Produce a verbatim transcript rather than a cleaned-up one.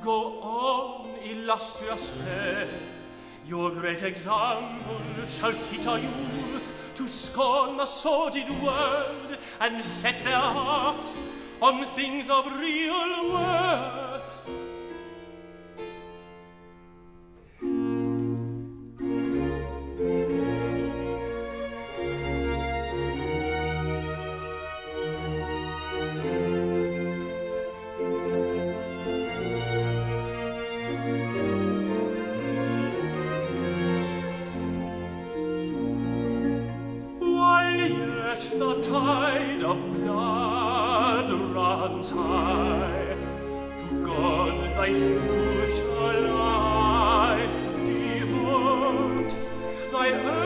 Go on, illustrious pair, your great example shall teach our youth to scorn the sordid world and set their hearts on things of real worth. The tide of blood runs high. To God thy future life devote, thy